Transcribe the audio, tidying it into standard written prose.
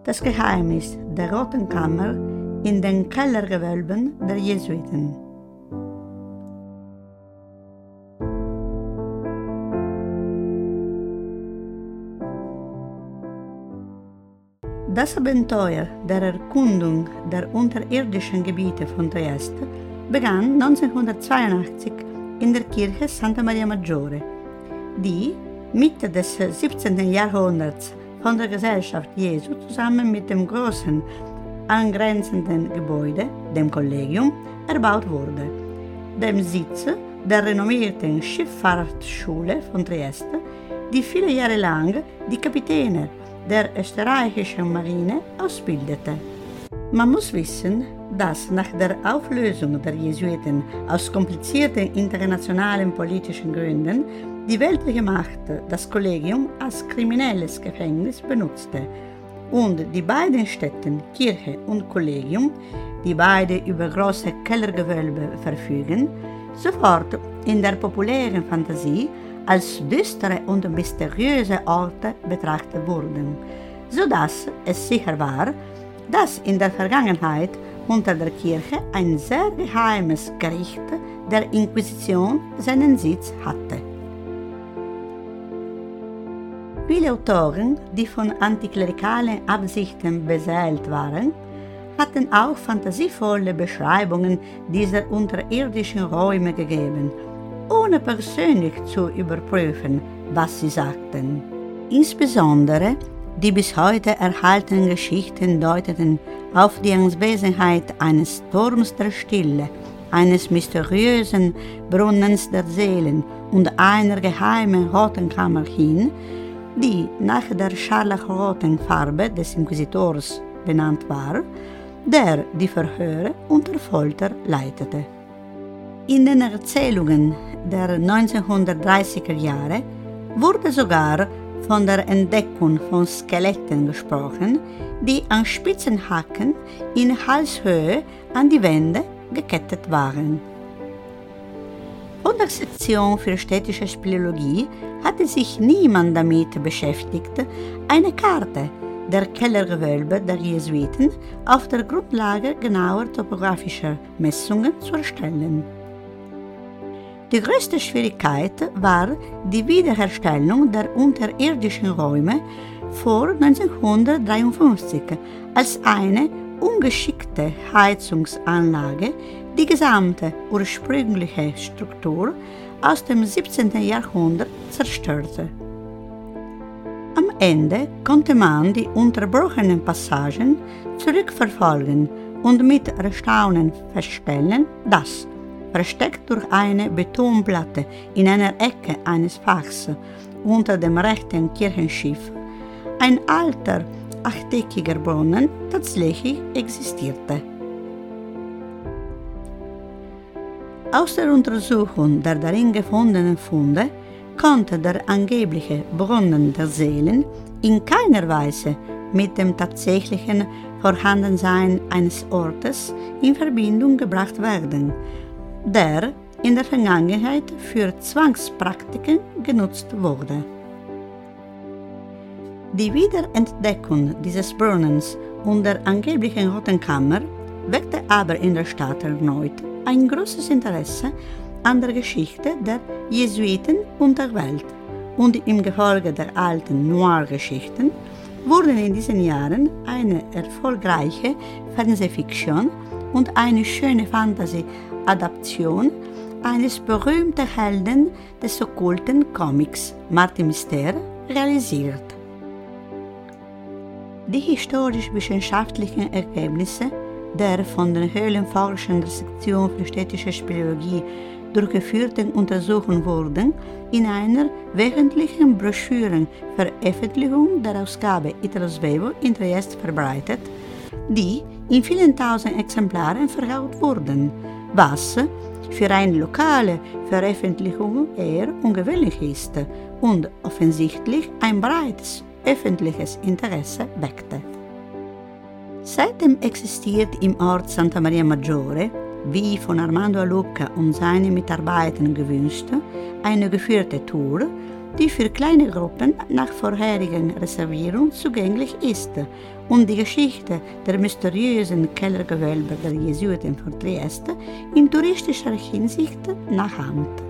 das Geheimnis der Roten Kammer in den Kellergewölben der Jesuiten. Das Abenteuer der Erkundung der unterirdischen Gebiete von Trieste begann 1982 in der Kirche Santa Maria Maggiore, die Mitte des 17. Jahrhunderts von der Gesellschaft Jesu zusammen mit dem großen angrenzenden Gebäude, dem Kollegium, erbaut wurde, dem Sitz der renommierten Schifffahrtsschule von Trieste, die viele Jahre lang die Kapitäne der österreichischen Marine ausbildete. Man muss wissen, dass nach der Auflösung der Jesuiten aus komplizierten internationalen politischen Gründen die weltliche Macht das Kollegium als kriminelles Gefängnis benutzte und die beiden Städten Kirche und Kollegium, die beide über große Kellergewölbe verfügen, sofort in der populären Fantasie als düstere und mysteriöse Orte betrachtet wurden, sodass es sicher war, dass in der Vergangenheit unter der Kirche ein sehr geheimes Gericht der Inquisition seinen Sitz hatte. Viele Autoren, die von antiklerikalen Absichten beseelt waren, hatten auch fantasievolle Beschreibungen dieser unterirdischen Räume gegeben, ohne persönlich zu überprüfen, was sie sagten. Insbesondere die bis heute erhaltenen Geschichten deuteten auf die Anwesenheit eines Turms der Stille, eines mysteriösen Brunnens der Seelen und einer geheimen Roten Kammer hin, die nach der scharlachroten Farbe des Inquisitors benannt war, der die Verhöre unter Folter leitete. In den Erzählungen der 1930er Jahre wurde sogar von der Entdeckung von Skeletten gesprochen, die an spitzen Haken in Halshöhe an die Wände gekettet waren. Von der Sektion für städtische Speleologie hatte sich niemand damit beschäftigt, eine Karte der Kellergewölbe der Jesuiten auf der Grundlage genauer topografischer Messungen zu erstellen. Die größte Schwierigkeit war die Wiederherstellung der unterirdischen Räume vor 1953, als eine ungeschickte Heizungsanlage die gesamte ursprüngliche Struktur aus dem 17. Jahrhundert zerstörte. Am Ende konnte man die unterbrochenen Passagen zurückverfolgen und mit Erstaunen feststellen, dass, versteckt durch eine Betonplatte in einer Ecke eines Fachs unter dem rechten Kirchenschiff, ein alter, achteckiger Brunnen tatsächlich existierte. Aus der Untersuchung der darin gefundenen Funde konnte der angebliche Brunnen der Seelen in keiner Weise mit dem tatsächlichen Vorhandensein eines Ortes in Verbindung gebracht werden, der in der Vergangenheit für Zwangspraktiken genutzt wurde. Die Wiederentdeckung dieses Brunnens und der angeblichen Roten Kammer weckte aber in der Stadt erneut ein großes Interesse an der Geschichte der Jesuiten und der Welt, und im Gefolge der alten Noir-Geschichten wurden in diesen Jahren eine erfolgreiche Fernsehfiktion und eine schöne Fantasy-Adaption eines berühmten Helden des okkulten Comics, Martin Myster, realisiert. Die historisch-wissenschaftlichen Ergebnisse der von den Höhlenforschern der Sektion für städtische Speleologie durchgeführten Untersuchungen wurden in einer wöchentlichen Broschürenveröffentlichung der Ausgabe Italo Svevo in Trieste verbreitet, die in vielen tausend Exemplaren verkauft wurden, was für eine lokale Veröffentlichung eher ungewöhnlich ist und offensichtlich ein breites öffentliches Interesse weckte. Seitdem existiert im Ort Santa Maria Maggiore, wie von Armando Alucca und seinen Mitarbeitern gewünscht, eine geführte Tour, die für kleine Gruppen nach vorherigen Reservierung zugänglich ist und die Geschichte der mysteriösen Kellergewölbe der Jesuiten von Trieste in touristischer Hinsicht nachahmt.